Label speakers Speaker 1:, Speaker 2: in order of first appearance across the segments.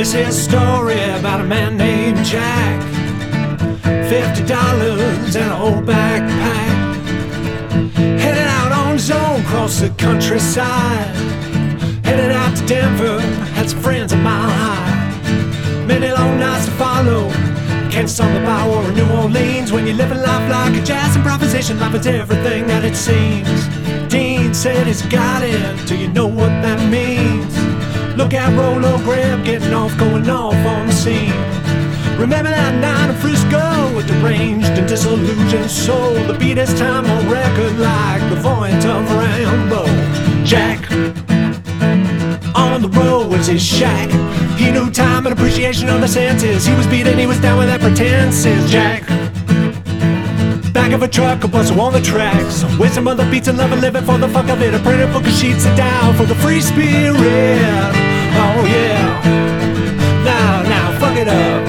Speaker 1: This here's a story about a man named Jack. $50 and an old backpack, headed out on his own across the countryside. Headed out to Denver, had some friends a mile high. Many long nights to follow, can't stop the power of New Orleans. When you're living life like a jazz improvisation, life is everything that it seems. Dean said he's got it, do you know what that means? Look at Rolo Graham getting off, going off on the scene. Remember that night in Frisco, a deranged and disillusioned soul. The beat his time on record like the voice of Rambo. Jack, on the road was his shack. He knew time and appreciation of the senses. He was beaten, he was down with that pretenses. Jack, back of a truck, a bustle on the tracks, with some other beats and love and living for the fuck of it. A printed book of sheets it down for the free spirit. Oh yeah, now fuck it up.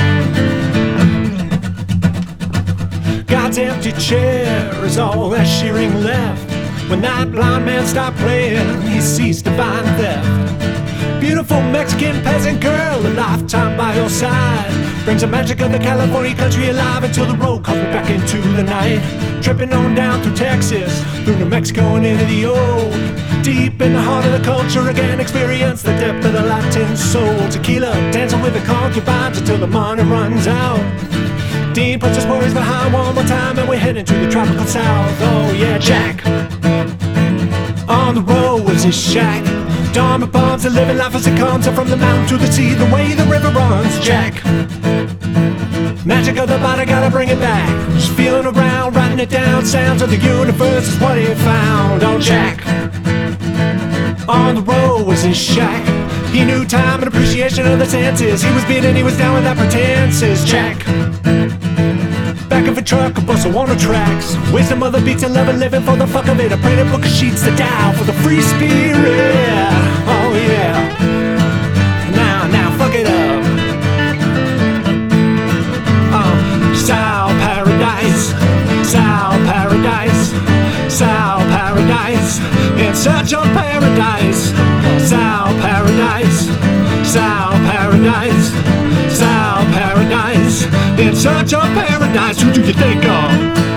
Speaker 1: God's empty chair is all that Shearing left. When that blind man stopped playing, he ceased divine theft. Beautiful Mexican peasant girl, a lifetime by your side, brings the magic of the California country alive until the road calls me back into the night. Tripping on down through Texas, through New Mexico and into the old. Deep in the heart of the culture again, experience the depth of the Latin soul. Tequila, dancing with the concubines until the money runs out. Dean puts his worries behind one more time and we're heading to the tropical south. Oh yeah, Jack, on the road was his shack. Dormant bombs, a living life as it comes up from the mountain to the sea, the way the river runs. Jack, magic of the body, gotta bring it back. Just feeling around, writing it down. Sounds of the universe is what he found. Oh Jack, on the road was his shack. He knew time and appreciation of the senses. He was beaten, he was down with that pretenses. Jack, back of a truck, a bustle on the tracks, with some other beats and love and living for the fuck of it. A printed book of sheets to dial for the free spirit. Oh yeah, now fuck it up. Soul paradise, soul paradise, soul paradise, in such a paradise. Soul paradise, soul paradise, soul paradise, in such a paradise. Who do you think of?